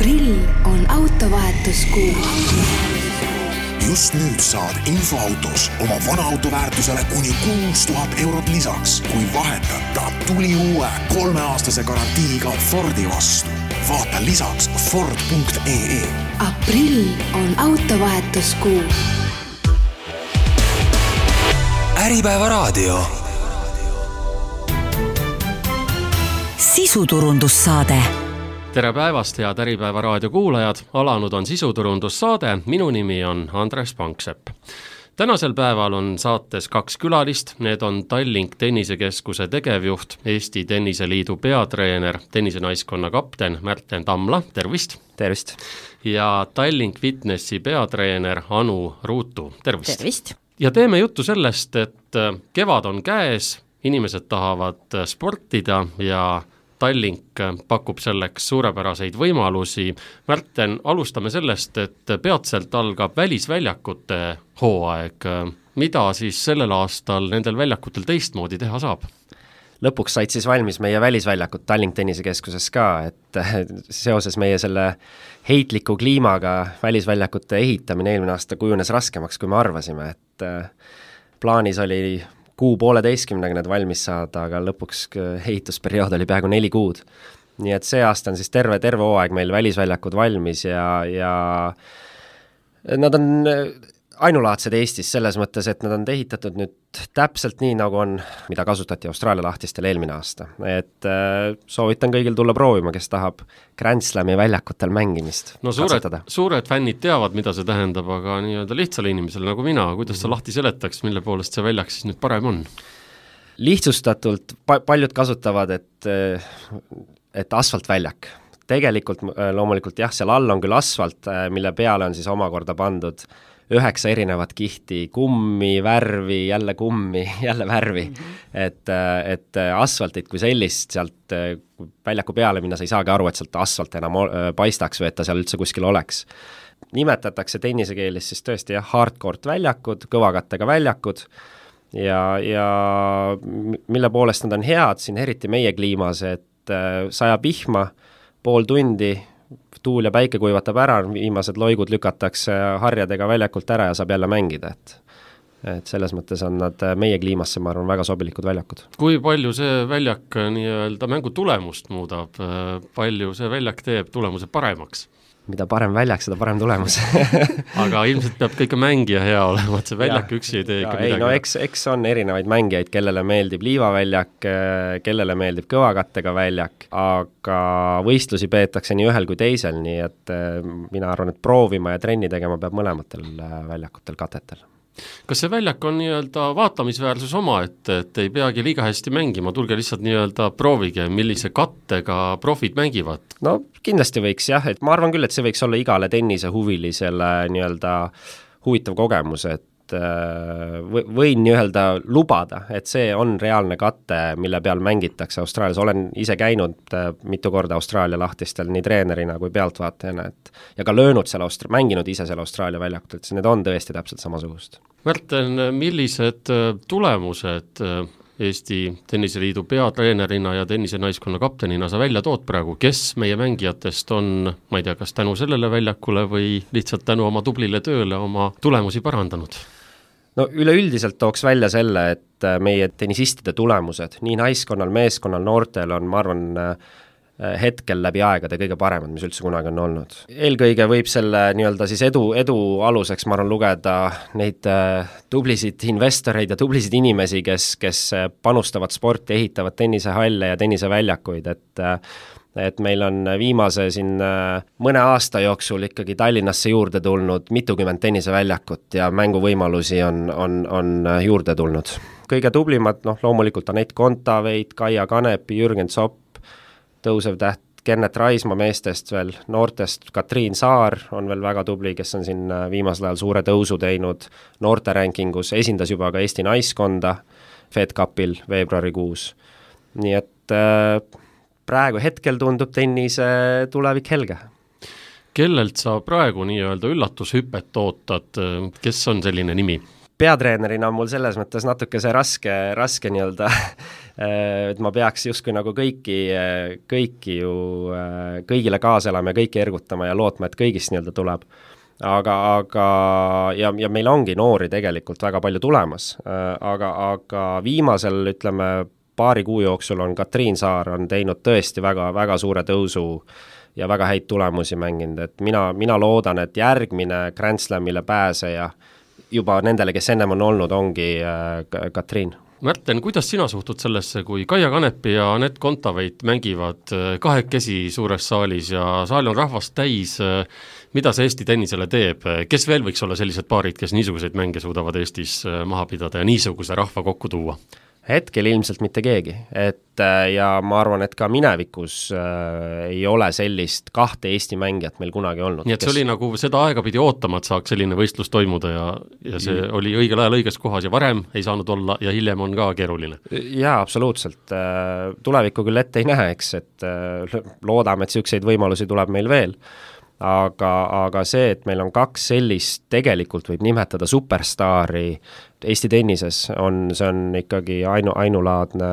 Aprill on autovahetuskuu. Just nüüd saad infoautos oma vana auto väärtusele kuni 6000 eurot lisaks, kui vahetad ta tuli uue 3-aastase garantiiga Fordi vastu. Vaata lisaks Ford.ee. Aprill on autovahetuskuu. Äripäeva raadio. Sisuturundussaade. Tere päevast, head Äripäeva raadio kuulajad. Alanud on sisuturundussaade. Minu nimi on Andres Panksepp. Tänasel päeval on saates 2 külalist. Need on Tallink tennisekeskuse tegevjuht, Eesti Tenniseliidu peatreener, tennisenaiskonna kapten Märten Tamla. Tervist! Tervist! Ja Tallink Fitnessi peatreener Anu Ruutu. Tervist! Tervist! Ja teeme juttu sellest, et kevad on käes, inimesed tahavad sportida ja Tallink pakub selleks suurepäraseid võimalusi. Märten, alustame sellest, et peatselt algab välisväljakute hooaeg. Mida siis sellel aastal nendel väljakutel teistmoodi teha saab? Lõpuks said siis valmis meie välisväljakud Tallink tennisekeskuses ka, et seoses meie selle heitliku kliimaga välisväljakute ehitamine eelmine aasta kujunes raskemaks, kui me arvasime, et plaanis oli 6,5 need valmis saada, aga lõpuks ehitusperiood oli peaaegu 4 kuud. Nii et see aasta on siis terve hooaeg meil välisväljakud valmis ja nad on ainulaadsed Eestis selles mõttes, et nad on ehitatud nüüd täpselt nii, nagu on, mida kasutati Austraalia lahtistel eelmine aasta. Et soovitan kõigil tulla proovima, kes tahab Grand Slami väljakutel mängimist. No suured fännid teavad, mida see tähendab, aga nii-öelda lihtsale inimesele nagu mina, kuidas sa lahti seletaks, mille poolest see väljak siis nüüd parem on? Lihtsustatult paljud kasutavad, et asfaltväljak. Tegelikult loomulikult jah, seal all on küll asfalt, mille peale on siis omakorda pandud 9 erinevat kihti, kummi, värvi, jälle kummi, jälle värvi. Et asfaltit kui sellist sealt väljaku peale minna, sa ei saagi aru, et sealt asfalt enam paistaks või et ta seal üldse kuskil oleks. Nimetatakse tennisekeelis siis tõesti hardcourt väljakud, kõvakattega väljakud ja mille poolest nad on head siin eriti meie kliimas, et sajab vihma, pool tundi, tuul ja päike kuivatab ära, viimased loigud lükatakse harjadega väljakult ära ja saab jälle mängida, et selles mõttes on nad meie kliimasse, ma arvan, väga sobilikud väljakud. Kui palju see väljak nii-öelda mängu tulemust muudab? Palju see väljak teeb tulemuse paremaks? Mida parem väljak, seda parem tulemus. Aga ilmselt peab ka ikka mängija hea olema, et see väljak üksi ei tee ikka midagi. No eks on erinevaid mängijaid, kellele meeldib liivaväljak, kellele meeldib kõvakattega väljak, aga võistlusi peetakse nii ühel kui teisel, nii et mina arvan, et proovima ja trenni tegema peab mõlematel väljakutel katetel. Kas see väljak on nii-öelda vaatamisväärsus oma, et ei peagi liiga hästi mängima, tulge lihtsalt nii-öelda proovige, millise kattega profid mängivad? No kindlasti võiks jah, et ma arvan küll, et see võiks olla igale tennise huvilisele nii-öelda huvitav kogemus, et võin nii-öelda lubada, et see on reaalne katte, mille peal mängitakse Austraalias. Olen ise käinud mitu korda Austraalia lahtistel nii treenerina kui pealtvaatajana, ja ka löönud seal mänginud ise seal Austraalia väljakutel, et need on tõesti täpselt samasugust. Märten, millised tulemused Eesti Tenniseliidu peatreenerina ja tennisenaiskonna kaptenina sa välja tood praegu? Kes meie mängijatest on, ma ei tea, kas tänu sellele väljakule või lihtsalt tänu oma tublile tööle oma tulemusi parandanud? No üleüldiselt tooks välja selle, et meie tennisistide tulemused, nii naiskonnal, meeskonnal, noortel on, ma arvan, hetkel läbi aegade kõige paremad, mis üldse kunagi on olnud. Eelkõige võib selle nii-öelda siis edu aluseks, ma arvan, lugeda neid tublisid investoreid ja tublisid inimesi, kes panustavad sporti, ehitavad tennisehalle ja tenniseväljakuid, et meil on viimase siin mõne aasta jooksul ikkagi Tallinnasse juurde tulnud mitukümmend tenniseväljakut ja mänguvõimalusi on juurde tulnud. Kõige tublimad, loomulikult Anett Kontaveit, Kaia Kanepi, Jürgen Zopp, tõusev täht Kennet Raisma meestest veel, noortest Katriin Saar on veel väga tubli, kes on siin viimasel ajal suure tõusu teinud noorte rankingus, esindas juba ka Eesti naiskonda Fed Cupil veebruarikuus. Nii et praegu hetkel tundub tennise tulevik helge. Kellelt sa praegu nii-öelda üllatushüpet ootad, kes on selline nimi? peatreenerina on mul selles mõttes natuke see raske nii-öelda, et ma peaks justkui nagu kõiki ju, kõigile kaasa elama ja kõiki ergutama ja lootma, et kõigist nii-öelda tuleb. Aga ja meil ongi noori tegelikult väga palju tulemas, aga viimasel, ütleme, paari kuu jooksul on Katriin Saar on teinud tõesti väga, väga suure tõusu ja väga häid tulemusi mänginud, et mina loodan, et järgmine Grand Slamile pääseja juba nendele, kes ennem on olnud, ongi Katriin. Märten, kuidas sina suhtud sellesse, kui Kaia Kanepi ja Anett Kontaveit mängivad kahekesi suures saalis ja saal on rahvast täis, mida see Eesti tennisele teeb? Kes veel võiks olla sellised paarid, kes niisuguseid mänge suudavad Eestis maha pidada ja niisuguse rahva kokku tuua? Hetkel ilmselt mitte keegi, ja ma arvan, et ka minevikus ei ole sellist kahte Eesti mängijat meil kunagi olnud. Nii et see oli nagu seda aega pidi ootama, et saaks selline võistlus toimuda ja see oli õigel ajal õiges kohas ja varem ei saanud olla ja hiljem on ka keeruline. Jaa, absoluutselt. Tulevikku küll ette ei näe, eks, et loodame, et selliseid võimalusi tuleb meil veel. Aga see, et meil on kaks sellist, tegelikult võib nimetada superstaari Eesti tennises, see on ikkagi ainulaadne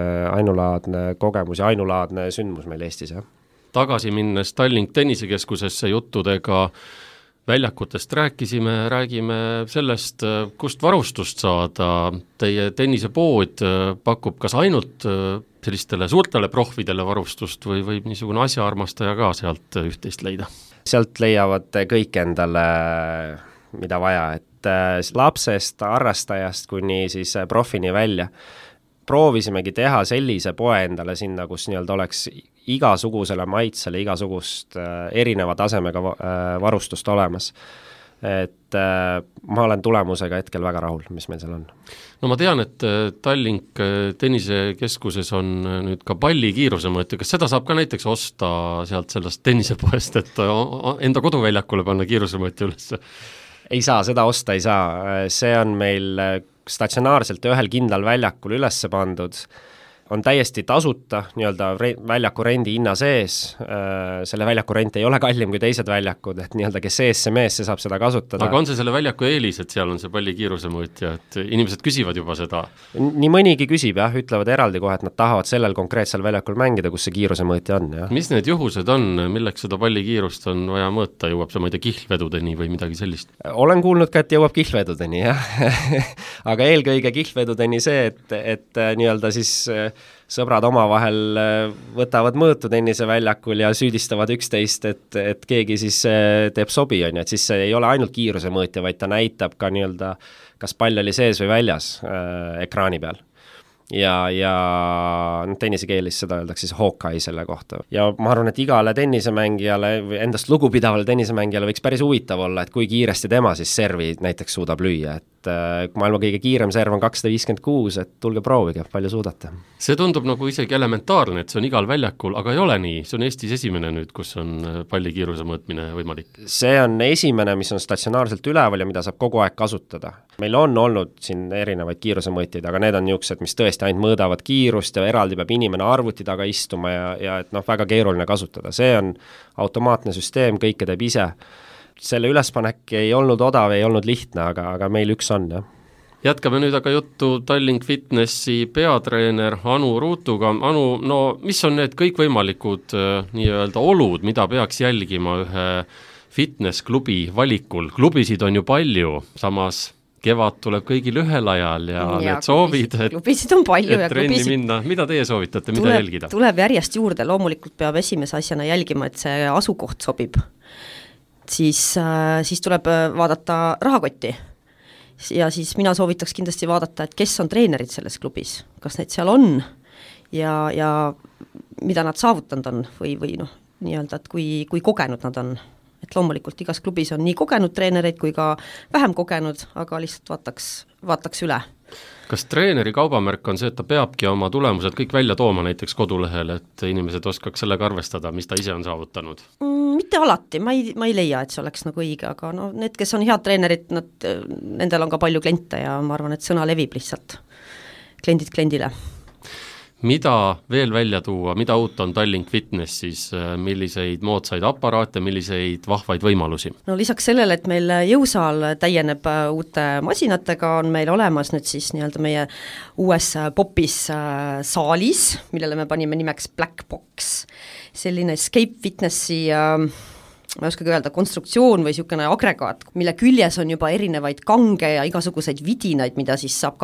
kogemus ja ainulaadne sündmus meil Eestis, jah. Tagasi minnes Tallink tennisekeskusesse juttudega väljakutest räägime sellest, kust varustust saada. Teie tennisepood pakub kas ainult sellistele suurtele prohvidele varustust või võib niisugune asjaarmastaja ka sealt üht-teist leida? Sealt leiavad kõik endale, mida vaja, et lapsest, harrastajast kuni siis profini välja. Proovisimegi teha sellise poe endale sinna, kus nii-öelda oleks igasugusele maitsele, igasugust erineva tasemega varustust olemas. Et ma olen tulemusega hetkel väga rahul, mis meil seal on. No ma tean, et Tallink tennisekeskuses on nüüd ka palli kiirusemõõtja. Kas seda saab ka näiteks osta sealt sellest tennisepoest, et enda koduväljakule panna kiirusemõõtja üles? Ei saa, seda osta ei saa. See on meil statsionaarselt ühel kindlal väljakul üles pandud. On täiesti tasuta, nii-öelda väljaku rendi hinna sees, selle väljaku rent ei ole kallim kui teised väljakud, et nii-öelda kes sees see mees, see saab seda kasutada. Aga on see selle väljaku eelis, et seal on see palli kiirusemõõtja, et inimesed küsivad juba seda? Nii mõnigi küsib, jah, ütlevad eraldi kohe, et nad tahavad sellel konkreetsel väljakul mängida, kus see kiirusemõõtja on. Jah. Mis need juhused on, milleks seda palli kiirust on vaja mõõta, jõuab see, ma ei tea, kihlvedudeni või midagi sellist? Olen kuulnud ka, et jõuab kihlvedudeni, jah. Aga eelkõige kihlvedudeni see, et nii-öelda siis sõbrad omavahel võtavad mõõtu tenniseväljakul ja süüdistavad üksteist, et keegi siis teeb sobi, on ju, et siis see ei ole ainult kiiruse mõõtja, vaid ta näitab ka nii-öelda, kas pall oli sees või väljas ekraani peal. Ja tennisekeelis seda öeldakse siis Hawkeye selle kohta. Ja ma arvan, et igale tennisemängijale või endast lugupidavale tennisemängijale võiks päris huvitav olla, et kui kiiresti tema siis servi näiteks suudab lüüa, et maailma kõige kiirem serv on 256, et tulge proovige, palju suudate. See tundub nagu isegi elementaarne, et see on igal väljakul, aga ei ole nii, see on Eestis esimene nüüd, kus on palli kiiruse mõõtmine võimalik. See on esimene, mis on statsionaarselt üleval ja mida saab kogu aeg kasutada. Meil on olnud siin erinevaid kiirusemõõtjaid, aga need on niisugused, mis tõesti ainult mõõdavad kiirust ja eraldi peab inimene arvuti taga istuma ja et väga keeruline kasutada. See on automaatne süsteem, kõike teeb ise. Selle ülespanek ei olnud odav, ei olnud lihtne, aga meil üks on, jah. Jätkame nüüd aga juttu Tallink Fitnessi peatreener Anu Ruutuga. Anu, no mis on need kõikvõimalikud nii-öelda olud, mida peaks jälgima ühe fitnessklubi valikul? Klubisid on ju palju, samas kevad tuleb kõigil ühel ajal ja need soovid, klubisid on palju et trenni minna. Mida teie soovitate, mida jälgida? Tuleb järjest juurde, loomulikult peab esimese asjana jälgima, et see asukoht sobib. Siis tuleb vaadata rahakotti ja siis mina soovitaks kindlasti vaadata, et kes on treenerid selles klubis, kas neid seal on ja mida nad saavutanud on või nii-öelda, et kui kogenud nad on. Et loomulikult igas klubis on nii kogenud treenereid kui ka vähem kogenud, aga lihtsalt vaataks üle. Kas treeneri kaubamärk on see, et ta peabki oma tulemused kõik välja tooma näiteks kodulehel, et inimesed oskaks sellega arvestada, mis ta ise on saavutanud? Mitte alati, ma ei leia, et see oleks nagu õige, aga need, kes on head treenerid, nendel on ka palju kliente ja ma arvan, et sõna levib lihtsalt kliendid kliendile. mida veel välja tuua, mida uut on Tallink Fitnessis, milliseid moodsaid aparaate, milliseid vahvaid võimalusi? No lisaks sellele, et meil jõusaal täieneb uute masinatega, on meil olemas nüüd siis nii-öelda meie uues popis saalis, millele me panime nimeks Black Box, selline Escape Fitnessi ma ei oskagi öelda, konstruktsioon või niisugune agregaat, mille küljes on juba erinevaid kange ja igasuguseid vidinaid, mida siis saab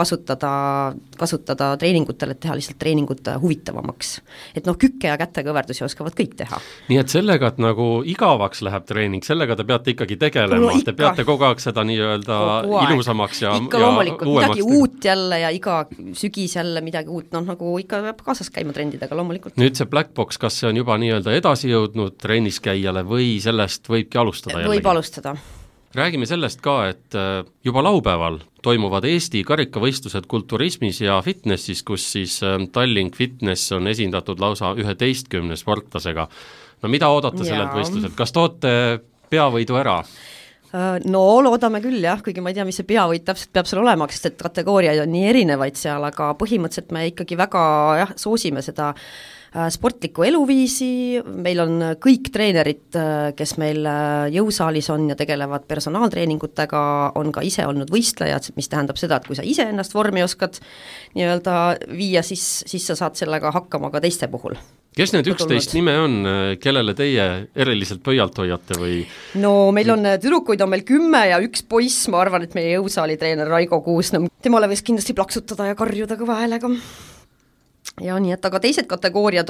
kasutada treeningutel, et teha lihtsalt treeningut huvitavamaks. Et kükke ja kätekõverdusi oskavad kõik teha. Nii et sellega, et nagu igavaks läheb treening, sellega te peate ikkagi tegelema, te peate kogu aeg seda nii-öelda ilusamaks ja loomulikult, uuemaks midagi uut jälle ja iga sügis jälle midagi uut, nagu ikka peab kaasas käima trendidega loomulikult. Nüüd see Black Box, kas see on juba nii-öelda edasi jõudnud trennis käijale või sellest võibki alustada jällegi? Võib alustada. Räägime sellest ka, et juba laupäeval toimuvad Eesti karikavõistlused kulturismis ja fitnessis, kus siis Tallink Fitness on esindatud lausa 11 sportlasega. No mida oodata sellelt võistluselt? Kas toote peavõidu ära? No loodame küll jah, kuigi ma ei tea, mis see peavõit täpselt peab seal olema, sest et kategooriaid on nii erinevaid seal, aga põhimõtteliselt me ikkagi väga soosime seda sportlikku eluviisi, meil on kõik treenerid, kes meil jõusaalis on ja tegelevad personaaltreeningutega, on ka ise olnud võistlejad, mis tähendab seda, et kui sa ise ennast vormi oskad nii-öelda viia, siis sa saad sellega hakkama ka teiste puhul. Kes need 11 nime on, kellele teie eriliselt pöialt hoiate või? No meil on tüdrukuid on meil 10 ja üks poiss, ma arvan, et meie jõusaali treener Raigo Kuusnõmm, temale võiks kindlasti plaksutada ja karjuda kõva häälega. Ja nii, et aga teised kategooriad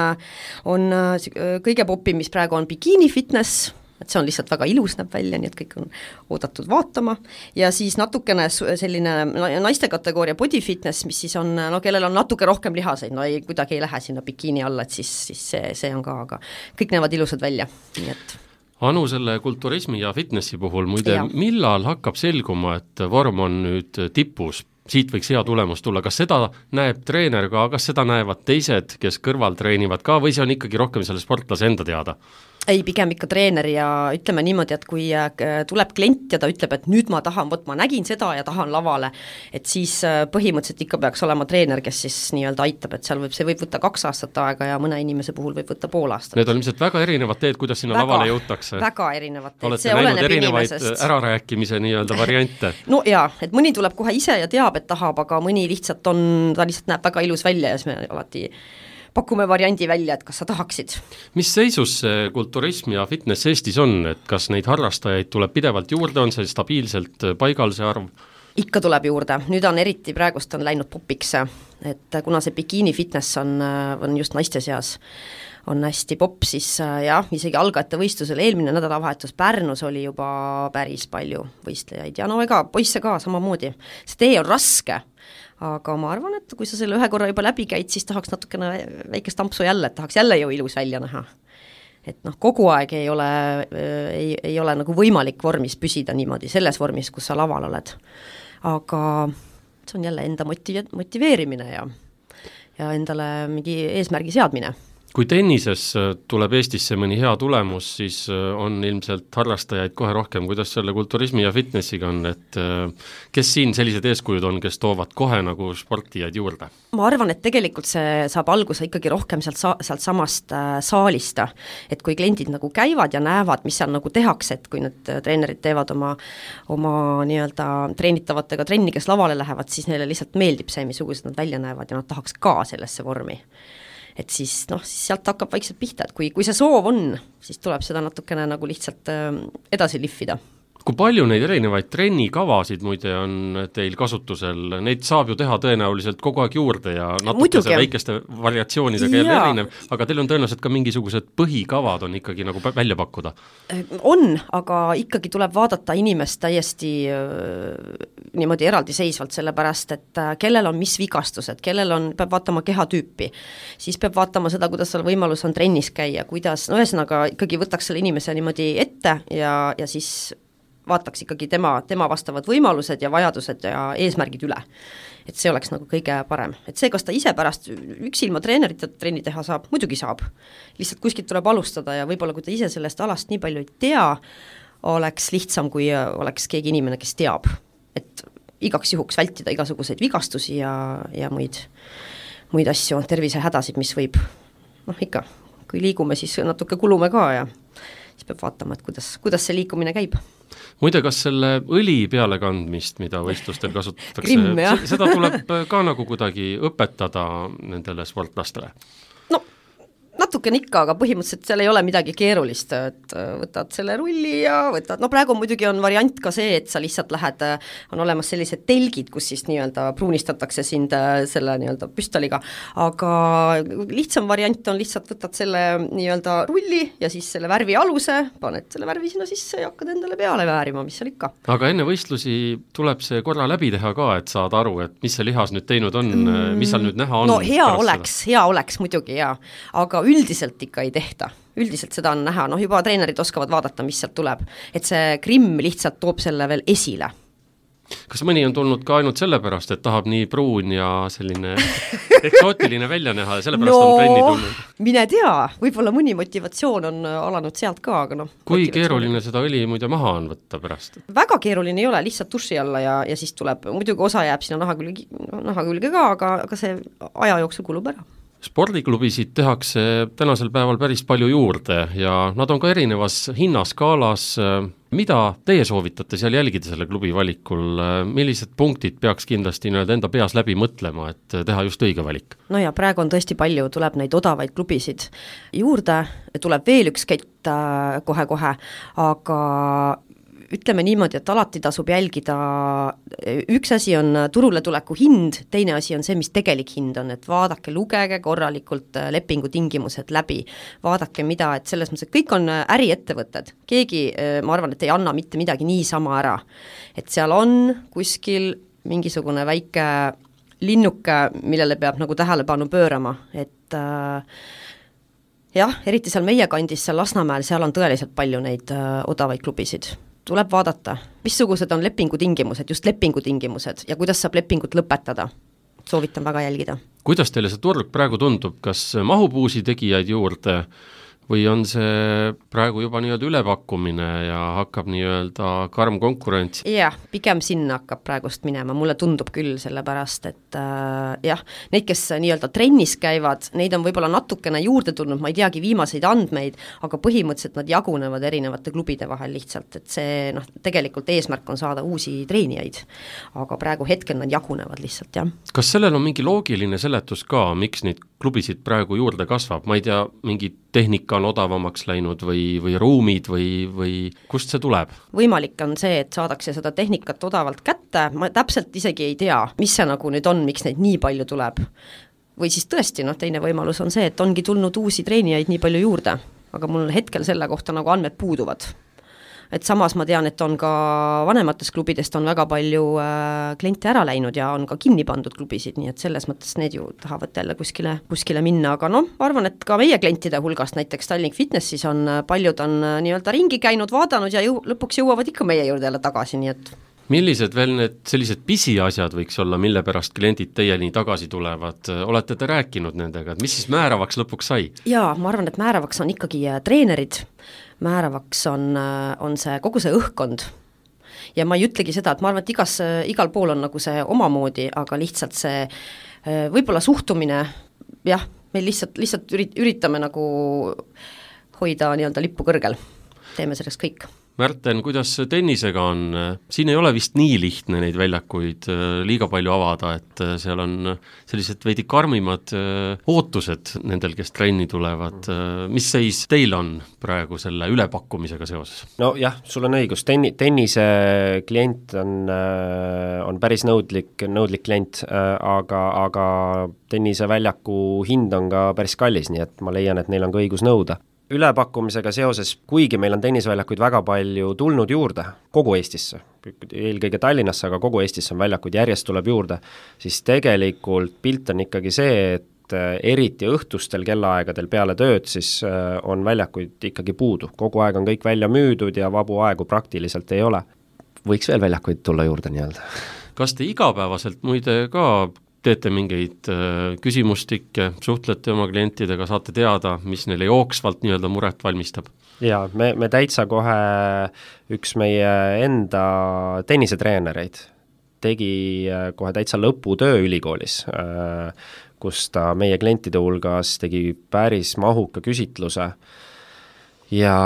on kõige popim, mis praegu on bikini fitness, et see on lihtsalt väga ilus, näeb välja, nii et kõik on oodatud vaatama, ja siis natukene selline naiste kategooria body fitness, mis siis on, kellel on natuke rohkem lihaseid, ei kuidagi ei lähe sinna bikini alla, et siis see on ka, aga kõik näevad ilusad välja, nii et Anu, selle kulturismi ja fitnessi puhul muide, millal hakkab selguma, et vorm on nüüd tipus? Siit võiks hea tulemus tulla, kas seda näeb treener ka, kas seda näevad teised, kes kõrval treenivad ka, või see on ikkagi rohkem selle sportlase enda teada? Ei, pigem ikka treener ja ütleme niimoodi, et kui tuleb klient ja ta ütleb, et nüüd ma tahan, ma nägin seda ja tahan lavale, et siis põhimõtteliselt ikka peaks olema treener, kes siis nii-öelda aitab, et see võib võtta 2 aastat aega ja mõne inimese puhul võib võtta pool aastat. Need on ilmselt väga erinevad teed, kuidas sinna lavale jõutakse. Väga erinevad teed, olete näinud erinevaid ärarääkimise nii-öelda variante? No jaa, et mõni tuleb kohe ise ja teab, et tahab, aga mõni lihtsalt ta lihtsalt näeb väga ilus välja ja siis me alati pakume variandi välja, et kas sa tahaksid. Mis seisus see kulturism ja fitness Eestis on, et kas neid harrastajaid tuleb pidevalt juurde, on see stabiilselt paigal see arv? Ikka tuleb juurde, nüüd on eriti praegust on läinud popiks, et kuna see bikini fitness on just naiste seas, on hästi popp, siis jah, isegi algajate võistlusel eelmine nädalavahetus Pärnus oli juba päris palju võistlejaid ja ega poisse ka samamoodi, see tee on raske, aga ma arvan, et kui sa selle ühe korra juba läbi käid, siis tahaks natukene väikest ampsu jälle, et tahaks jälle ju ilus välja näha. Et kogu aeg ei ole nagu võimalik vormis püsida niimoodi, selles vormis, kus sa laval oled. Aga see on jälle enda motiveerimine ja endale mingi eesmärgi seadmine. Kui tennises tuleb Eestisse mõni hea tulemus, siis on ilmselt harrastajaid kohe rohkem, kuidas selle kulturismi ja fitnessiga on, et kes siin sellised eeskujud on, kes toovad kohe nagu sportijaid juurde? Ma arvan, et tegelikult see saab alguse ikkagi rohkem sealt samast saalist, et kui kliendid nagu käivad ja näevad, mis seal nagu tehakse, et kui need treenerid teevad oma nii-öelda treenitavatega trenni, kes lavale lähevad, siis neile lihtsalt meeldib see, missugused nad välja näevad ja nad tahaks ka sellesse vormi. Et siis sealt hakkab vaikselt pihta, et kui see soov on, siis tuleb seda natukene nagu lihtsalt edasi lihvida. Kui palju neid erinevaid trennikavasid muide on teil kasutusel, neid saab ju teha tõenäoliselt kogu aeg juurde ja natuke see väikeste variatsioonidega jälle erinev, aga teil on tõenäoliselt ka mingisugused põhikavad on ikkagi nagu välja pakkuda? On, aga ikkagi tuleb vaadata inimest täiesti niimoodi eraldiseisvalt, sellepärast, et kellel on mis vigastused, peab vaatama kehatüüpi, siis peab vaatama seda, kuidas seal võimalus on trennis käia, kuidas, ühesõnaga ikkagi võtaks selle inimese niimoodi ette ja siis vaataks ikkagi tema vastavad võimalused ja vajadused ja eesmärgid üle. Et see oleks nagu kõige parem. Et see, kas ta ise pärast üks ilma treenerita trenni teha saab, muidugi saab. Lihtsalt kuskilt tuleb alustada ja võib-olla kui ta ise sellest alast nii palju ei tea, oleks lihtsam, kui oleks keegi inimene, kes teab. Et igaks juhuks vältida igasuguseid vigastusi ja muid muid asju, tervisehädasid, mis võib, ikka, kui liigume, siis natuke kulume ka ja siis peab vaatama, et kuidas see liikumine käib. Muide, kas selle õli pealekandmist, mida võistlustel kasutatakse, Grimm, seda tuleb ka nagu kuidagi õpetada nendele sportlastele? No natukene ikka, aga põhimõtteliselt seal ei ole midagi keerulist, et võtad selle rulli ja praegu muidugi on variant ka see, et sa lihtsalt lähed, on olemas sellised telgid, kus siis nii-öelda pruunistatakse sind selle nii-öelda püstoliga, aga lihtsam variant on lihtsalt võtad selle nii-öelda rulli ja siis selle värvi aluse, paned selle värvi sinna sisse ja hakkad endale peale väärima, mis seal ikka. Aga enne võistlusi tuleb see korra läbi teha ka, et saad aru, et mis see lihas nüüd teinud on, mis seal nüüd näha on? No hea oleks muidugi, jaa, aga üldiselt ikka ei tehta. Üldiselt seda on näha, juba treenerid oskavad vaadata, mis sealt tuleb. Et see Grimm lihtsalt toob selle veel esile. Kas mõni on tulnud ka ainult sellepärast, et tahab nii pruun ja selline eksootiline välja näha ja sellepärast on trenni tulnud? Mine tea, võib-olla mõni motivatsioon on alanud sealt ka, aga Kui keeruline seda õli muide maha on võtta pärast? Väga keeruline ei ole, lihtsalt duši alla ja siis tuleb, muidugi osa jääb sinna naha külge ka, aga see aja jooksul kulub ära. Spordiklubisid tehakse tänasel päeval päris palju juurde ja nad on ka erinevas hinnaskaalas. Mida teie soovitate seal jälgida selle klubi valikul? Millised punktid peaks kindlasti enda peas läbi mõtlema, et teha just õige valik? No ja praegu on tõesti palju, tuleb neid odavaid klubisid juurde, tuleb veel üks kett kohe-kohe, aga ütleme niimoodi, et alati tasub jälgida, üks asi on turule tuleku hind, teine asi on see, mis tegelik hind on, et vaadake, lugege korralikult lepingu tingimused läbi, vaadake mida, et selles mõttes, et kõik on äriettevõtted, keegi, ma arvan, et ei anna mitte midagi niisama ära, et seal on kuskil mingisugune väike linnuke, millele peab nagu tähelepanu pöörama, et jah, eriti seal meie kandis, seal Lasnamäel, seal on tõeliselt palju neid odavaid klubisid. Tuleb vaadata, missugused on lepingutingimused, just lepingutingimused ja kuidas saab lepingut lõpetada. Soovitan väga jälgida. Kuidas teile see turg praegu tundub, kas mahub uusi tegijaid juurde või on see praegu juba ülepakkumine ja hakkab karm konkurents? Jah, pigem sinna hakkab praegust minema, mulle tundub küll sellepärast, et jah, neid, kes trennis käivad, neid on võib-olla natukene juurde tulnud, ma ei teagi viimaseid andmeid, aga põhimõtteliselt nad jagunevad erinevate klubide vahel lihtsalt, et see tegelikult eesmärk on saada uusi treenijaid, aga praegu hetkel nad jagunevad lihtsalt, jah. Kas sellel on mingi loogiline seletus ka, miks neid klubisid praegu juurde kasvab? Ma ei tea, mingi tehnika on odavamaks läinud või ruumid või kust see tuleb? Võimalik on see, et saadakse seda tehnikat odavalt kätte, ma täpselt isegi ei tea, mis see nagu nüüd on, miks neid nii palju tuleb. Või siis tõesti, teine võimalus on see, et ongi tulnud uusi treenijaid nii palju juurde, aga mul hetkel selle kohta nagu andmed puuduvad. Et samas ma tean, et on ka vanematest klubidest on väga palju kliente ära läinud ja on ka kinni pandud klubisid, nii et selles mõttes need ju tahavad jälle kuskile minna, aga ma arvan, et ka meie klientide hulgast näiteks Tallink Fitnessis on paljud on ringi käinud, vaadanud ja lõpuks jõuavad ikka meie juurde jälle tagasi, nii et Millised veel need sellised pisiasjad võiks olla, mille pärast kliendid teieni tagasi tulevad? Olete te rääkinud nendega, et mis siis määravaks lõpuks sai? Jaa, ma arvan, et määravaks on ikkagi treenerid, määravaks on see kogu see õhkkond. Ja ma ei ütlegi seda, et ma arvan, et igal pool on nagu see omamoodi, aga lihtsalt see võib-olla suhtumine, jah, meil lihtsalt üritame nagu hoida lippu kõrgel, teeme sellest kõik. Märten, kuidas tennisega on? Siin ei ole vist nii lihtne neid väljakuid liiga palju avada, et seal on sellised veidi karmimad ootused nendel, kes trenni tulevad. Mis seis teil on praegu selle ülepakkumisega seoses? No jah, sul on õigus, tennise klient on päris nõudlik klient, aga tennise väljaku hind on ka päris kallis, nii et ma leian, et neil on ka õigus nõuda. Ülepakkumisega seoses, kuigi meil on tennisväljakuid väga palju tulnud juurde kogu Eestisse, eelkõige Tallinnasse, aga kogu Eestisse on väljakuid järjest tuleb juurde, siis tegelikult pilt on ikkagi see, et eriti õhtustel kellaaegadel peale tööd, siis on väljakuid ikkagi puudu. Kogu aeg on kõik välja müüdud ja vabu aegu praktiliselt ei ole. Võiks veel väljakuid tulla juurde nii-öelda. Kas te igapäevaselt muide ka teete mingeid küsimustikke, suhtlete oma klientidega, saate teada, mis neile jooksvalt muret valmistab? Jaa, me täitsa kohe üks meie enda tennisetreenereid tegi kohe täitsa lõputöö ülikoolis, kus ta meie klientide hulgas tegi päris mahuka küsitluse ja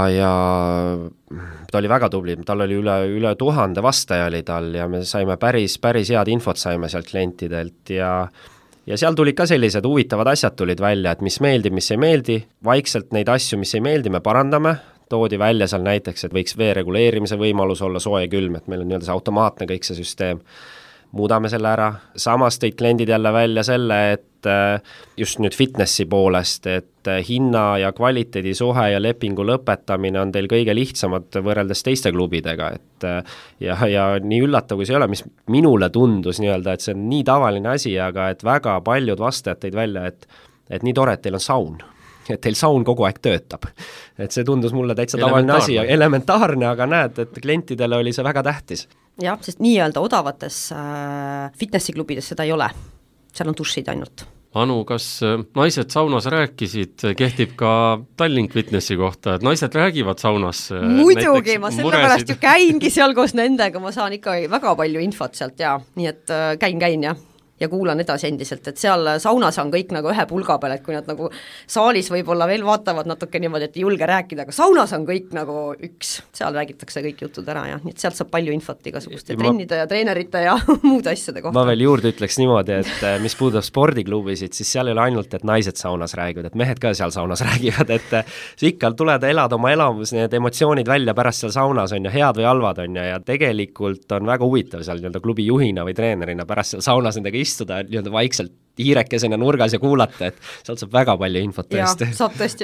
ta oli väga tubli, tal oli üle 1000 vastaja oli tal ja me saime päris head infot saime sealt klientidelt ja seal tulid ka sellised huvitavad asjad tulid välja, et mis meeldib, mis ei meeldi, vaikselt neid asju, mis ei meeldi, me parandame, toodi välja seal näiteks, et võiks vee reguleerimise võimalus olla soe ja külm, et meil on see automaatne kõik see süsteem, muudame selle ära, samas tõid kliendid jälle välja selle, et just nüüd fitnessi poolest, et hinna ja kvaliteedi suhe ja lepingu lõpetamine on teil kõige lihtsamad võrreldes teiste klubidega, et ja nii üllatav, kui see ei ole, mis minule tundus nii-öelda, et see on nii tavaline asi, aga et väga paljud vastajad tõid välja, et nii tore, et teil on saun, et teil saun kogu aeg töötab. Et see tundus mulle täitsa tavaline asi ja elementaarne, aga näed, et klientidele oli see väga tähtis. Jah, sest nii-öelda odavates fitnessiklubides seda ei ole, seal on dušid ainult. Anu, kas naised saunas rääkisid, kehtib ka Tallink Fitnessi kohta, et naised räägivad saunas? Muidugi, ma sellepärast ju käingi seal koos nendega, ma saan ikka väga palju infot sealt ja nii, et käin ja kuulan edasi endiselt, et seal saunas on kõik nagu ühe pulga peal, et kui nad nagu saalis võib-olla veel vaatavad natuke niimoodi, et ei julge rääkida, aga saunas on kõik nagu üks, seal räägitakse kõik jutud ära ja nii et sealt saab palju infot igasuguste trennide ja treenerite ja muude asjade kohta. Ma veel juurde ütleks niimoodi, et mis puudub spordiklubisid, siis seal ei ole ainult, et naised saunas räägivad, et mehed ka seal saunas räägivad, et ikka tuled elad oma elamus, need emotsioonid välja pärast seal saunas on ja head või halvad on ja tegelikult on väga huvitav seal nii-öelda klubi juhina või treenerina pärast seal saunas nendega istuda nii-öelda vaikselt hiirekesena nurgas ja kuulata, et sealt saab väga palju infot tõesti. Jaa, saab tõesti.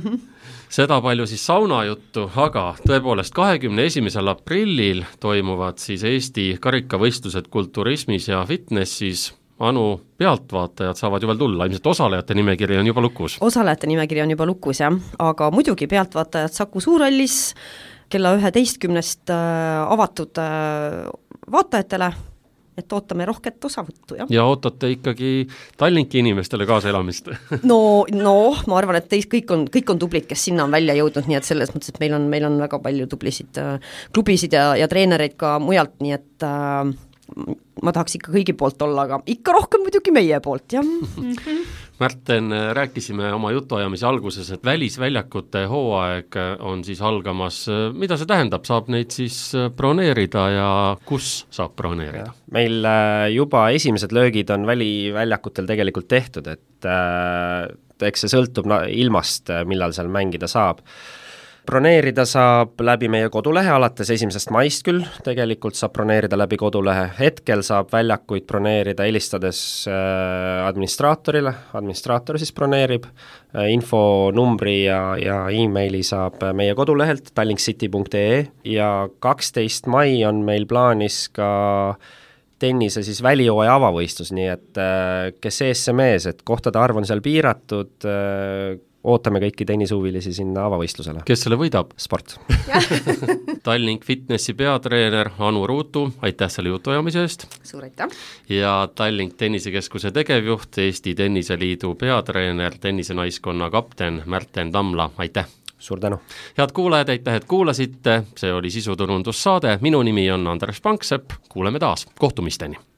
Seda palju siis sauna juttu, aga tõepoolest 21. aprillil toimuvad siis Eesti karikavõistlused kulturismis ja fitnessis. Anu, pealtvaatajad saavad ju veel tulla, ilmselt osalejate nimekiri on juba lukus. Osalejate nimekiri on juba lukus, jah, aga muidugi pealtvaatajad Saku Suurhallis kella 11 avatud vaatajatele, et ootame rohket osavõttu, jah. Ja ootate ikkagi Tallinki inimestele kaasaelamist? No, ma arvan, et teist kõik on tublid, kes sinna on välja jõudnud, nii et selles mõttes, et meil on väga palju tublisid klubisid ja treenereid ka mujalt, nii et ma tahaks ikka kõigi poolt olla, aga ikka rohkem muidugi meie poolt, jah. Märten, rääkisime oma jutuajamise alguses, et välisväljakute hooaeg on siis algamas. Mida see tähendab? Saab neid siis broneerida ja kus saab broneerida? Meil juba esimesed löögid on väliväljakutel tegelikult tehtud, et eks see sõltub ilmast, millal seal mängida saab. Broneerida saab läbi meie kodulehe alates 1. maist küll, tegelikult saab broneerida läbi kodulehe. Hetkel saab väljakuid broneerida helistades administraatorile, administraator siis broneerib, infonumbri ja e-maili saab meie kodulehelt tallinkcity.ee ja 12. mai on meil plaanis ka tennise siis välihooaja avavõistlus, nii et kes eesse mees, et kohtade arv on seal piiratud, ootame kõiki tennishuvilisi sinna avavõistlusele. Kes selle võidab? Sport. Tallink Fitnessi peatreener Anu Ruutu, aitäh selle jutuajamise eest. Suur aitäh. Ja Tallink Tennisekeskuse tegevjuht, Eesti Tenniseliidu peatreener, tennisenaiskonna kapten Märten Tamla, aitäh. Suur tänu. Head kuulajad, aitäh, et kuulasite, see oli sisuturundussaade, minu nimi on Andres Panksepp, kuuleme taas, kohtumisteni.